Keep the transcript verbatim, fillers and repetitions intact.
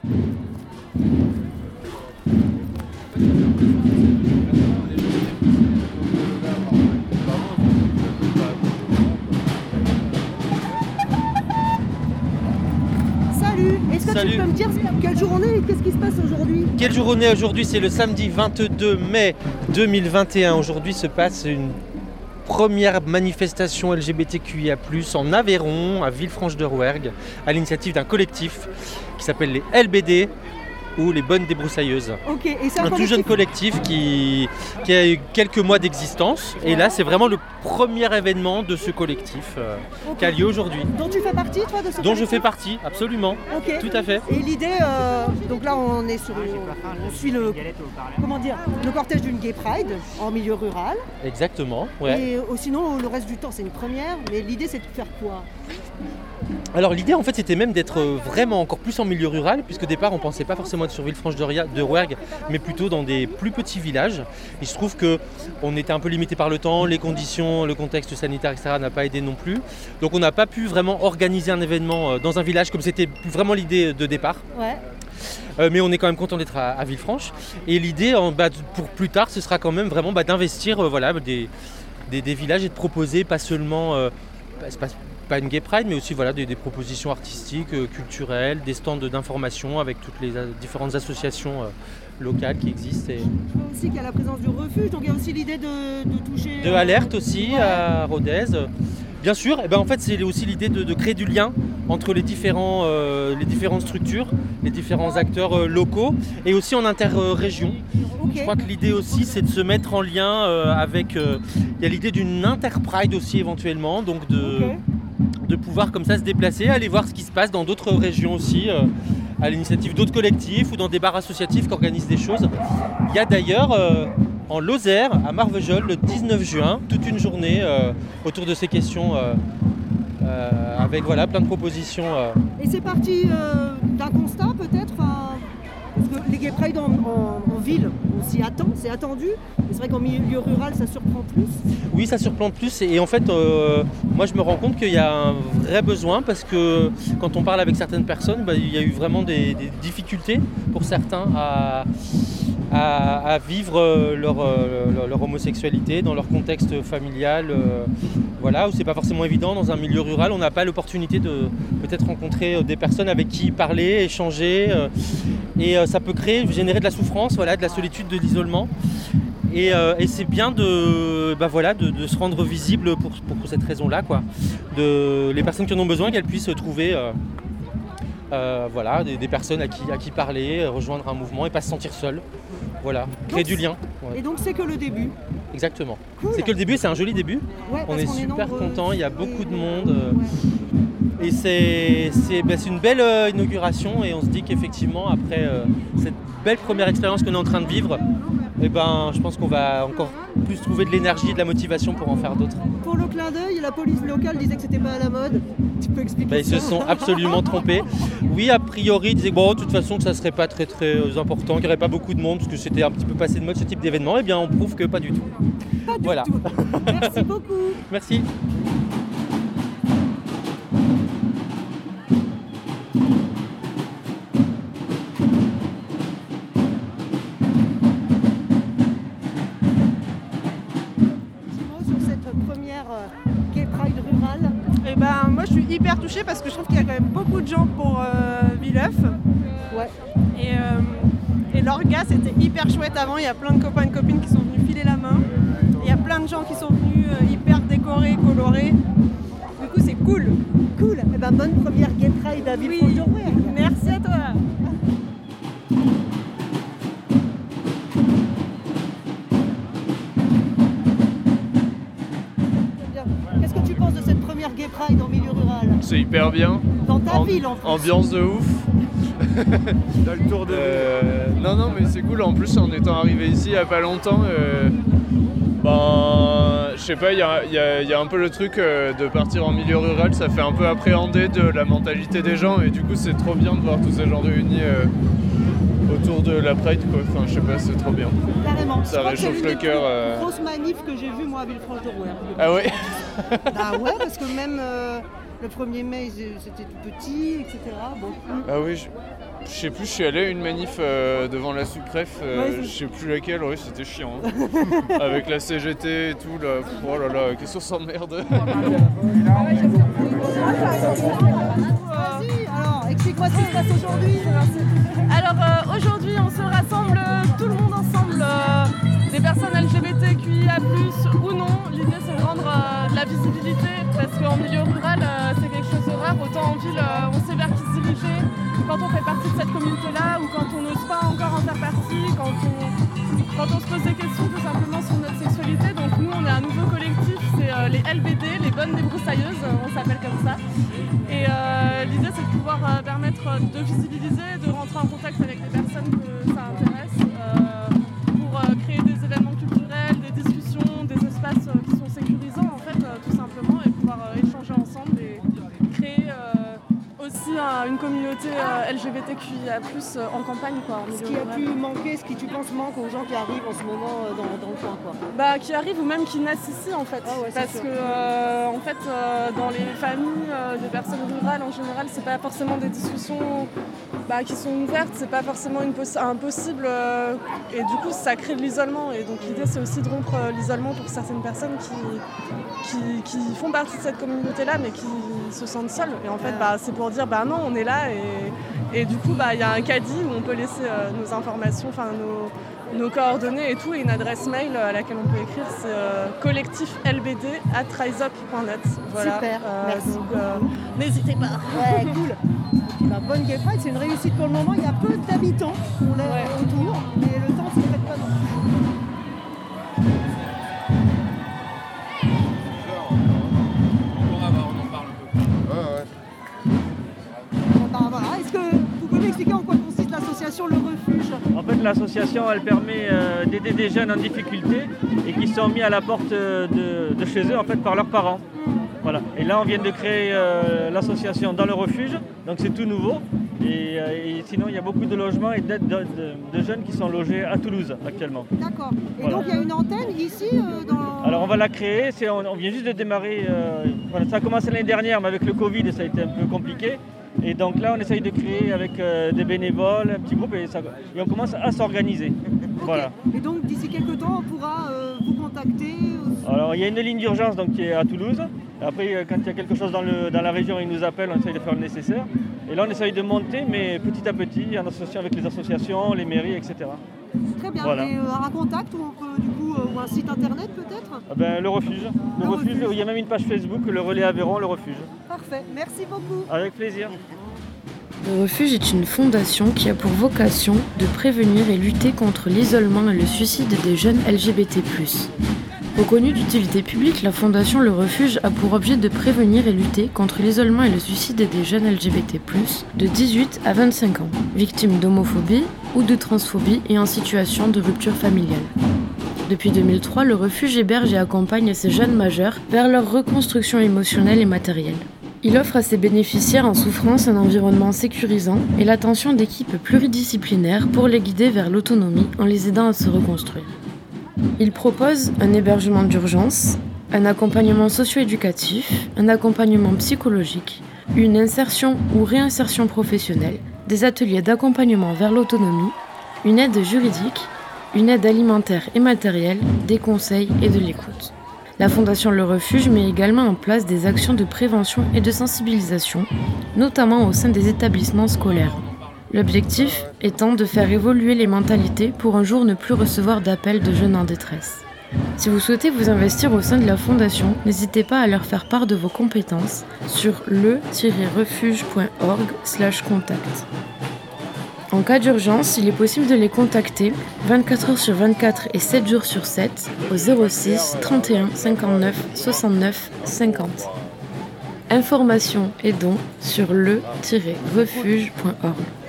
Salut, est-ce que Salut. tu peux me dire quelle jour on est et qu'est-ce qui se passe aujourd'hui? Quel jour on est aujourd'hui? C'est le samedi vingt-deux mai deux mille vingt et un. Aujourd'hui se passe une première manifestation L G B T Q I A plus, en Aveyron, à Villefranche-de-Rouergue, à l'initiative d'un collectif qui s'appelle les L B D, ou les Bonnes Débroussailleuses. Ok, et c'est un, Un tout jeune collectif qui, qui a eu quelques mois d'existence. Et là, c'est vraiment le premier événement de ce collectif euh, Ok. qui a lieu aujourd'hui. Dont tu fais partie, toi, de ce Dont je collectif? fais partie, absolument. Ok. Tout à fait. Et l'idée, euh, donc là on est sur, on suit le, comment dire, le cortège d'une Gay Pride en milieu rural. Exactement. Ouais. Et euh, sinon le reste du temps c'est une première, mais l'idée c'est de faire quoi? Alors l'idée en fait c'était même d'être vraiment encore plus en milieu rural, puisque au départ on pensait pas forcément être sur Villefranche-de-Rouergue, mais plutôt dans des plus petits villages. Il se trouve qu'on était un peu limité par le temps, les conditions, le contexte sanitaire, et cetera n'a pas aidé non plus. Donc on n'a pas pu vraiment organiser un événement dans un village comme c'était vraiment l'idée de départ. Ouais. Euh, mais on est quand même content d'être à, à Villefranche. Et l'idée en, bah, pour plus tard ce sera quand même vraiment bah, d'investir euh, voilà, des, des, des villages et de proposer pas seulement... Euh, bah, c'est pas, pas une Gay Pride, mais aussi voilà, des, des propositions artistiques, euh, culturelles, des stands d'information avec toutes les euh, différentes associations euh, locales qui existent. Et... Je vois aussi qu'il y a la présence du refuge, donc il y a aussi l'idée de, de toucher... De euh, Alerte aussi, ouais. à Rodez. Bien sûr, et ben en fait c'est aussi l'idée de, de créer du lien entre les, différents, euh, les différentes structures, les différents acteurs euh, locaux, et aussi en interrégion. Okay. Je crois que l'idée aussi c'est de se mettre en lien euh, avec... Euh, il y a l'idée d'une interpride aussi éventuellement, donc de... Okay. de pouvoir comme ça se déplacer, aller voir ce qui se passe dans d'autres régions aussi, euh, à l'initiative d'autres collectifs ou dans des bars associatifs qui organisent des choses. Il y a d'ailleurs euh, en Lozère, à Marvejols, le dix-neuf juin, toute une journée euh, autour de ces questions, euh, euh, avec voilà, plein de propositions. Euh. Et c'est parti euh, d'un constat peut-être, enfin, parce que les Gay Pride en, en, en ville, on s'y attend, c'est attendu, mais c'est vrai qu'en milieu rural ça surprend plus. Oui, ça surplante plus et en fait, euh, moi je me rends compte qu'il y a un vrai besoin parce que quand on parle avec certaines personnes, bah, il y a eu vraiment des, des difficultés pour certains à, à, à vivre leur, leur, leur homosexualité dans leur contexte familial, euh, voilà, où c'est pas forcément évident dans un milieu rural. On n'a pas l'opportunité de peut-être rencontrer des personnes avec qui parler, échanger, euh, et euh, ça peut créer, générer de la souffrance, voilà, de la solitude, de l'isolement. Et, euh, et c'est bien de, bah voilà, de, de se rendre visible pour, pour cette raison-là, quoi. De, les personnes qui en ont besoin, qu'elles puissent trouver euh, euh, voilà, des, des personnes à qui, à qui parler, rejoindre un mouvement et pas se sentir seul. Voilà, créer donc, du lien. Ouais. Et donc c'est que le début. Exactement. Cool. C'est que le début, c'est un joli début. Ouais, on est super contents, il y a et... beaucoup de monde. Euh, ouais. Et c'est, c'est, bah, c'est une belle euh, inauguration et on se dit qu'effectivement, après euh, cette belle première expérience qu'on est en train de vivre, eh ben, je pense qu'on va encore plus trouver de l'énergie et de la motivation pour en faire d'autres. Pour le clin d'œil, la police locale disait que c'était pas à la mode. Tu peux expliquer bah, ça? Ils se sont absolument trompés. Oui, a priori, ils disaient bon, de toute façon que ça serait pas très très important, qu'il n'y aurait pas beaucoup de monde parce que c'était un petit peu passé de mode ce type d'événement. Eh bien, on prouve que pas du tout. Pas du voilà. tout. Merci beaucoup. Merci. Gay Pride rurale? Et ben moi je suis hyper touchée parce que je trouve qu'il y a quand même beaucoup de gens pour euh, Villeuf. Ouais. Et, euh, et l'orga c'était hyper chouette avant, il y a plein de copains et de copines qui sont venus filer la main. Il y a plein de gens qui sont venus euh, hyper décorés, colorés. Du coup c'est cool. Cool. Et ben bonne première Gay Pride à Villefranche-de-Rouergue. Oui. Merci à toi. Qu'est-ce que tu penses de cette première Gay Pride en milieu rural? C'est hyper bien. Dans ta Am- ville en plus. Ambiance de ouf. Dans le tour de... Euh, non, non, mais c'est cool. En plus, en étant arrivé ici il n'y a pas longtemps, euh, ben, je sais pas, il y a, y a- y a un peu le truc euh, de partir en milieu rural, ça fait un peu appréhender de la mentalité des gens et du coup, c'est trop bien de voir tous ces gens réunis euh, autour de la Pride, quoi. Enfin, je sais pas, c'est trop bien. Carrément. Ça Je crois que c'est réchauffe l'une le des cœur, plus euh. grosses manifs que j'ai vues moi à Villefranche-de-Rouergue. Ah ouais? Bah ouais, parce que même euh, le premier mai c'était tout petit, et cetera. Bon. Ah oui, je, je sais plus, je suis allé à une manif euh, devant la sous-préf, euh, Ouais, c'est- je sais plus laquelle, oui, c'était chiant. Hein. Avec la C G T et tout, là, oh là là, qu'est-ce qu'on s'emmerde. Vas-y, alors explique-moi ce qui se passe aujourd'hui. Alors euh, aujourd'hui on se rassemble euh, tout le monde ensemble, euh, des personnes L G B T Q I A plus, ou non. L'idée c'est de rendre euh, de la visibilité parce qu'en milieu rural euh, c'est quelque chose de rare. Autant en ville euh, on sait vers qui se diriger quand on fait partie de cette communauté là ou quand on n'ose pas encore en faire partie, quand on, quand on se pose des questions tout simplement sur notre sexualité. Donc nous on est un nouveau collectif, c'est euh, les L B D, les bonnes débroussailleuses, on s'appelle comme ça. Et euh, l'idée c'est de pouvoir euh, permettre de visibiliser, de rentrer en contact avec les personnes que ça intéresse, euh, pour euh, créer des événements culturels, des discussions, des espaces euh, qui sont sécurisants en fait, euh, tout simplement, et pouvoir euh, échanger ensemble et créer euh, aussi euh, une communauté euh, L G B T Q I A plus, euh, en campagne quoi, en Ce milieu qui a rural. pu manquer, ce qui tu penses manque aux gens qui arrivent en ce moment euh, dans, dans le coin, quoi. Bah, qui arrivent ou même qui naissent ici en fait. Ah ouais, c'est Parce sûr. que euh, en fait euh, dans les familles euh, des personnes rurales en général c'est pas forcément des discussions bah, qui sont ouvertes, c'est pas forcément une possi- impossible euh, et du coup ça crée de l'isolement et donc l'idée c'est aussi de rompre euh, l'isolement pour certaines personnes qui, qui, qui font partie de cette communauté là mais qui se sentent seules et en fait bah, c'est pour dire bah non on est là et, et du coup bah, y a un caddie où on peut laisser euh, nos informations, enfin nos nos coordonnées et tout, et une adresse mail à laquelle on peut écrire, c'est euh, collectif L B D arobase riseup point net. Voilà. Super, merci. Donc, euh, n'hésitez pas. Ouais, cool. La bonne Gay Pride, c'est une réussite pour le moment. Il y a peu d'habitants on l'a Ouais. autour, mais le temps ne se fait pas non plus. Bah, voilà. Est-ce que vous pouvez m'expliquer en quoi consiste l'association Le Refuge? En fait, l'association, elle permet euh, d'aider des jeunes en difficulté et qui sont mis à la porte euh, de, de chez eux en fait, par leurs parents. Voilà. Et là, on vient de créer euh, l'association dans le refuge, donc c'est tout nouveau. Et, euh, et sinon, il y a beaucoup de logements et d'aides de, de- de jeunes qui sont logés à Toulouse actuellement. D'accord. Et Voilà. donc il y a une antenne ici euh, dans... Alors, on va la créer. C'est, on, on vient juste de démarrer. euh, voilà, ça a commencé l'année dernière, mais avec le Covid, ça a été un peu compliqué. Et donc là, on essaye de créer avec euh, des bénévoles, un petit groupe, et, ça, et on commence à s'organiser. Ok. Voilà. Et donc d'ici quelques temps, on pourra euh, vous contacter. euh, Alors il y a une ligne d'urgence donc, qui est à Toulouse. Après, euh, quand il y a quelque chose dans, le, dans la région, ils nous appellent, on essaye de faire le nécessaire. Et là, on essaye de monter, mais petit à petit, en associant avec les associations, les mairies, et cetera. Très bien. Voilà. Et euh, un contact ou, on peut, du coup, euh, ou un site internet peut-être? Ah ben, le refuge. Le, Le refuge, refuge. il y a même une page Facebook, le Relais Aveyron, le refuge. Parfait. Merci beaucoup. Avec plaisir. Le Refuge est une fondation qui a pour vocation de prévenir et lutter contre l'isolement et le suicide des jeunes L G B T plus. Reconnue d'utilité publique, la fondation Le Refuge a pour objet de prévenir et lutter contre l'isolement et le suicide des jeunes L G B T plus, de dix-huit à vingt-cinq ans, victimes d'homophobie ou de transphobie et en situation de rupture familiale. Depuis deux mille trois, Le Refuge héberge et accompagne ces jeunes majeurs vers leur reconstruction émotionnelle et matérielle. Il offre à ses bénéficiaires en souffrance un environnement sécurisant et l'attention d'équipes pluridisciplinaires pour les guider vers l'autonomie en les aidant à se reconstruire. Il propose un hébergement d'urgence, un accompagnement socio-éducatif, un accompagnement psychologique, une insertion ou réinsertion professionnelle, des ateliers d'accompagnement vers l'autonomie, une aide juridique, une aide alimentaire et matérielle, des conseils et de l'écoute. La Fondation Le Refuge met également en place des actions de prévention et de sensibilisation, notamment au sein des établissements scolaires. L'objectif étant de faire évoluer les mentalités pour un jour ne plus recevoir d'appels de jeunes en détresse. Si vous souhaitez vous investir au sein de la Fondation, n'hésitez pas à leur faire part de vos compétences sur le tiret refuge point org slash contact. En cas d'urgence, il est possible de les contacter vingt-quatre heures sur vingt-quatre et sept jours sur sept au zéro six trente et un cinquante-neuf soixante-neuf cinquante. Informations et dons sur le tiret refuge point org.